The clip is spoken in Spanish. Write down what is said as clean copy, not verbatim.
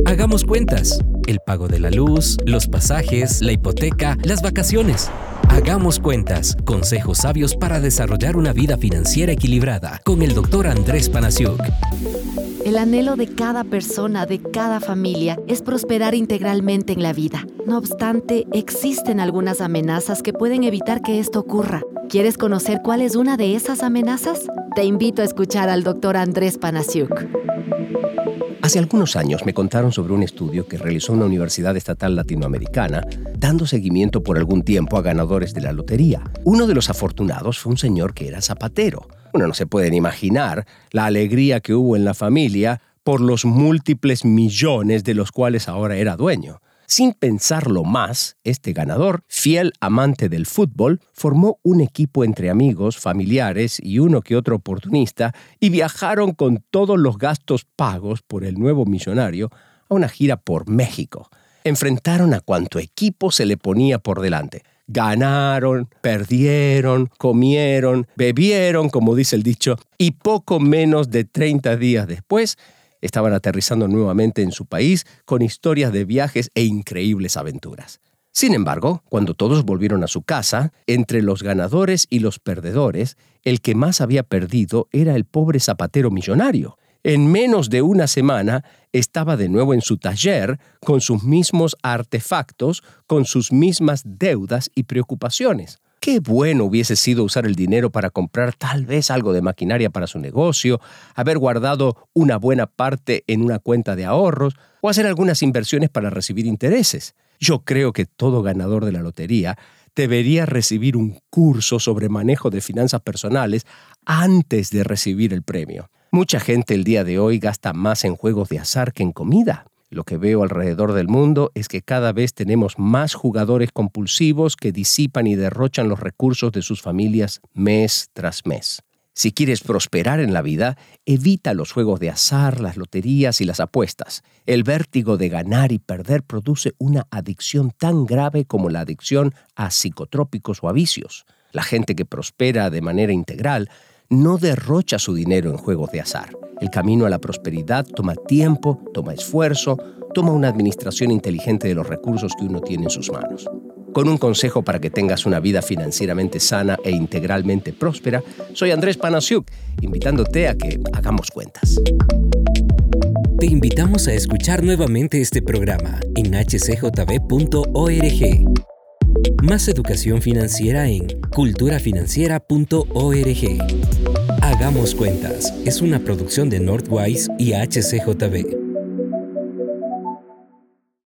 Hagamos cuentas. El pago de la luz, los pasajes, la hipoteca, las vacaciones. Hagamos cuentas. Consejos sabios para desarrollar una vida financiera equilibrada con el Dr. Andrés Panasiuk. El anhelo de cada persona, de cada familia, es prosperar integralmente en la vida. No obstante, existen algunas amenazas que pueden evitar que esto ocurra. ¿Quieres conocer cuál es una de esas amenazas? Te invito a escuchar al Dr. Andrés Panasiuk. Hace algunos años me contaron sobre un estudio que realizó una universidad estatal latinoamericana, dando seguimiento por algún tiempo a ganadores de la lotería. Uno de los afortunados fue un señor que era zapatero. Uno no se puede ni imaginar la alegría que hubo en la familia por los múltiples millones de los cuales ahora era dueño. Sin pensarlo más, este ganador, fiel amante del fútbol, formó un equipo entre amigos, familiares y uno que otro oportunista y viajaron con todos los gastos pagos por el nuevo millonario a una gira por México. Enfrentaron a cuanto equipo se le ponía por delante. Ganaron, perdieron, comieron, bebieron, como dice el dicho, y poco menos de 30 días después, estaban aterrizando nuevamente en su país con historias de viajes e increíbles aventuras. Sin embargo, cuando todos volvieron a su casa, entre los ganadores y los perdedores, el que más había perdido era el pobre zapatero millonario. En menos de una semana, estaba de nuevo en su taller, con sus mismos artefactos, con sus mismas deudas y preocupaciones. Qué bueno hubiese sido usar el dinero para comprar tal vez algo de maquinaria para su negocio, haber guardado una buena parte en una cuenta de ahorros o hacer algunas inversiones para recibir intereses. Yo creo que todo ganador de la lotería debería recibir un curso sobre manejo de finanzas personales antes de recibir el premio. Mucha gente el día de hoy gasta más en juegos de azar que en comida. Lo que veo alrededor del mundo es que cada vez tenemos más jugadores compulsivos que disipan y derrochan los recursos de sus familias mes tras mes. Si quieres prosperar en la vida, evita los juegos de azar, las loterías y las apuestas. El vértigo de ganar y perder produce una adicción tan grave como la adicción a psicotrópicos o a vicios. La gente que prospera de manera integral no derrocha su dinero en juegos de azar. El camino a la prosperidad toma tiempo, toma esfuerzo, toma una administración inteligente de los recursos que uno tiene en sus manos. Con un consejo para que tengas una vida financieramente sana e integralmente próspera, soy Andrés Panasiuk, invitándote a que hagamos cuentas. Te invitamos a escuchar nuevamente este programa en hcjb.org. Más educación financiera en culturafinanciera.org. Hagamos cuentas es una producción de Northwise y HCJB.